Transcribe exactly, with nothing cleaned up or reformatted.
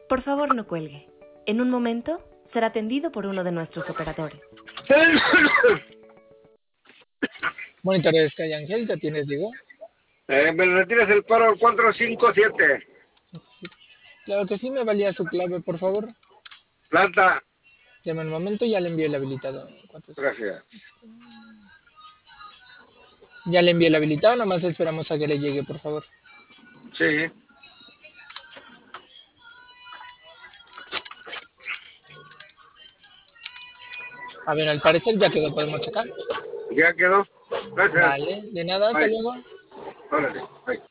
Por favor, no cuelgue. En un momento será atendido por uno de nuestros operadores. Monitor de Sky Ángel, ¿te atiendes, Diego? Eh, me retiras el paro cuatro cinco siete. Claro que sí, me valía su clave, por favor. Planta. Deme un momento, ya le envío el habilitado. Gracias. Ya le envío el habilitado, nomás esperamos a que le llegue, por favor. Sí. A ver, al parecer ya quedó, podemos checar. Ya quedó. Gracias. Vale, de nada, hasta Bye. luego. Órale. Bye.